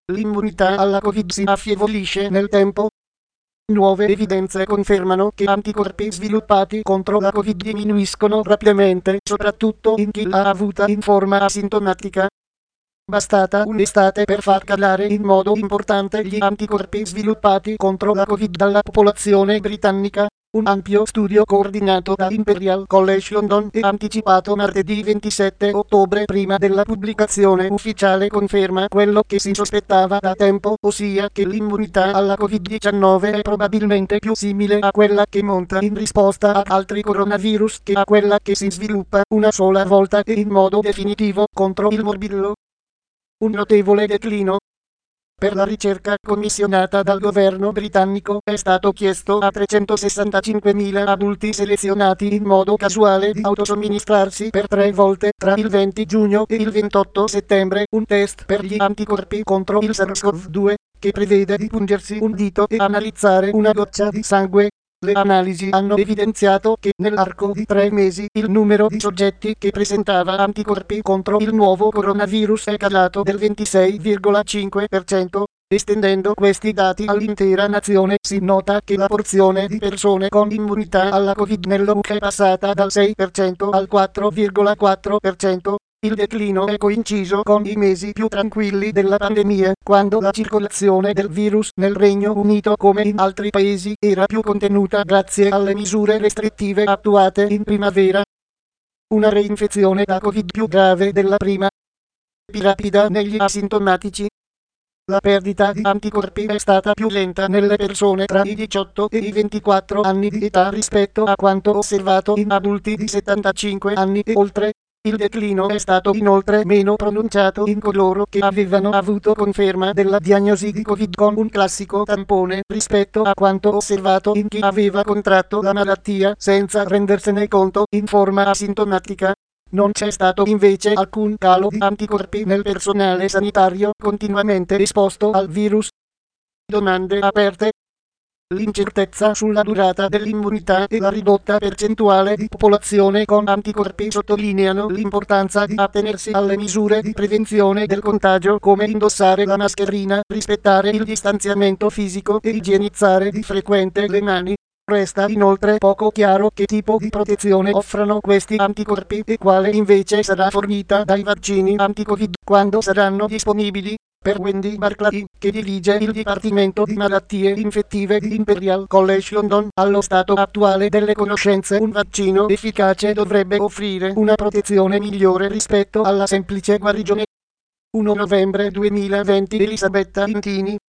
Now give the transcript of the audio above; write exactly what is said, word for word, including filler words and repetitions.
L'immunità alla Covid si affievolisce nel tempo. Nuove evidenze confermano che anticorpi sviluppati contro la Covid diminuiscono rapidamente, soprattutto in chi l'ha avuta in forma asintomatica. Bastata un'estate per far calare in modo importante gli anticorpi sviluppati contro la Covid dalla popolazione britannica. Un ampio studio coordinato da Imperial College London e anticipato martedì ventisette ottobre prima della pubblicazione ufficiale conferma quello che si sospettava da tempo, ossia che l'immunità alla Covid diciannove è probabilmente più simile a quella che monta in risposta ad altri coronavirus che a quella che si sviluppa una sola volta e in modo definitivo contro il morbillo. Un notevole declino. Per la ricerca commissionata dal governo britannico è stato chiesto a trecentosessantacinquemila adulti selezionati in modo casuale di autosomministrarsi per tre volte tra il venti giugno e il ventotto settembre un test per gli anticorpi contro il SARS-CoV due, che prevede di pungersi un dito e analizzare una goccia di sangue. Le analisi hanno evidenziato che nell'arco di tre mesi il numero di soggetti che presentava anticorpi contro il nuovo coronavirus è calato del ventisei virgola cinque per cento. Estendendo questi dati all'intera nazione si nota che la porzione di persone con immunità alla Covid nell'U K è passata dal sei per cento al quattro virgola quattro per cento. Il declino è coinciso con i mesi più tranquilli della pandemia, quando la circolazione del virus nel Regno Unito come in altri paesi era più contenuta grazie alle misure restrittive attuate in primavera. Una reinfezione da Covid più grave della prima. Più rapida negli asintomatici. La perdita di anticorpi è stata più lenta nelle persone tra i diciotto e i ventiquattro anni di età rispetto a quanto osservato in adulti di settantacinque anni e oltre. Il declino è stato inoltre meno pronunciato in coloro che avevano avuto conferma della diagnosi di Covid con un classico tampone rispetto a quanto osservato in chi aveva contratto la malattia senza rendersene conto in forma asintomatica. Non c'è stato invece alcun calo di anticorpi nel personale sanitario continuamente esposto al virus. Domande aperte. L'incertezza sulla durata dell'immunità e la ridotta percentuale di popolazione con anticorpi sottolineano l'importanza di attenersi alle misure di prevenzione del contagio come indossare la mascherina, rispettare il distanziamento fisico e igienizzare di frequente le mani. Resta inoltre poco chiaro che tipo di protezione offrano questi anticorpi e quale invece sarà fornita dai vaccini anti-Covid quando saranno disponibili. Per Wendy Barclay, che dirige il Dipartimento di Malattie Infettive di Imperial College London, allo stato attuale delle conoscenze un vaccino efficace dovrebbe offrire una protezione migliore rispetto alla semplice guarigione. primo novembre duemilaventi Elisabetta Intini,